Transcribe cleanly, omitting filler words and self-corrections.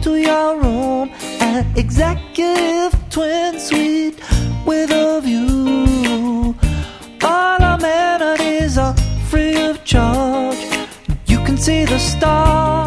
to your room, an executive twin suite with a view. All amenities are free of charge. You can see the stars